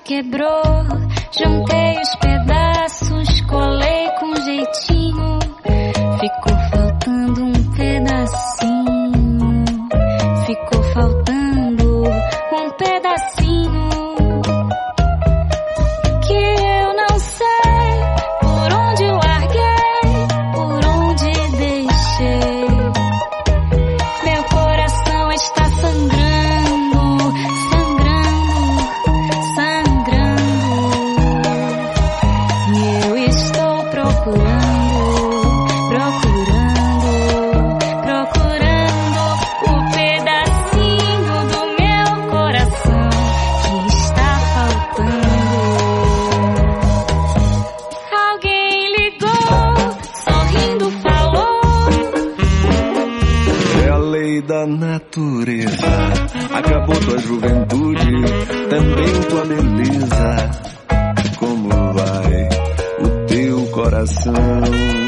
quebrou. Juntei os pedaços, colei com jeitinho. Ficou faltando um pedacinho. Ficou faltando um pedacinho. Que eu não sei por onde larguei, por onde deixei. Meu coração está sangrando, sangrando, sangrando. E eu estou procurando, procurando, procurando o pedacinho do meu coração que está faltando. Alguém ligou, sorrindo falou. É a lei da natureza. Acabou tua juventude, também tua beleza. Como vai o teu coração?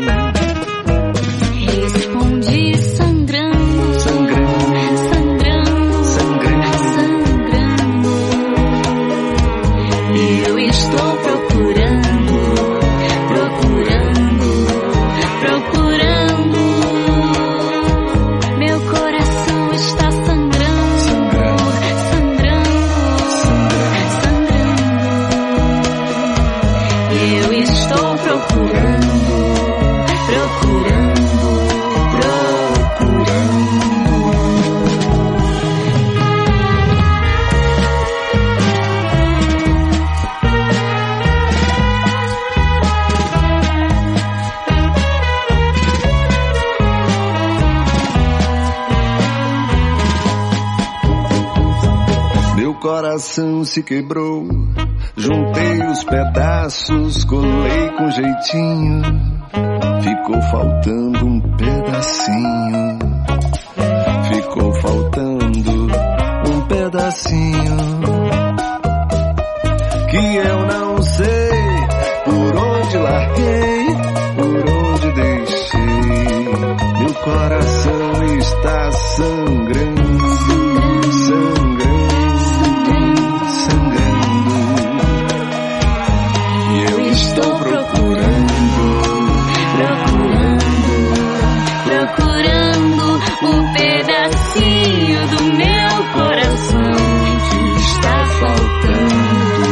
Respondi sangrando, Sangrando, sangrando, sangrando. sangrando. Eu estou procurando, procurando, procurando. Meu coração está sangrando, sangrando, sangrando. Eu estou procurando, procurando, procurando. Meu coração se quebrou. Juntei os pedaços, colei com jeitinho. Ficou faltando um pedacinho. Ficou faltando um pedacinho. Que eu não sei por onde larguei, por onde deixei. Meu coração está sangrando, sangrando, sangrando. E eu estou procurando, Procurando, procurando um pedacinho do meu coração que está faltando.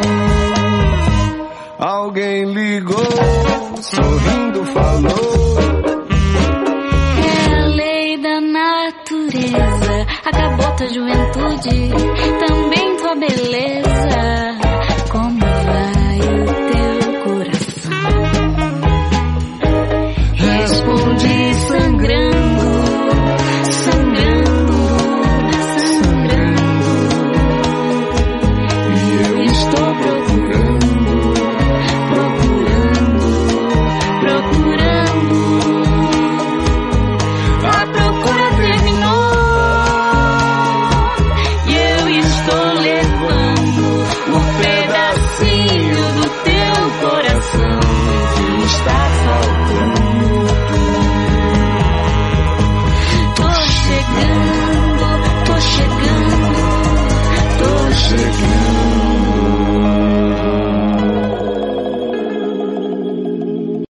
alguém ligou, sorrindo falou. É a lei da natureza, acabou tua juventude, também tua beleza.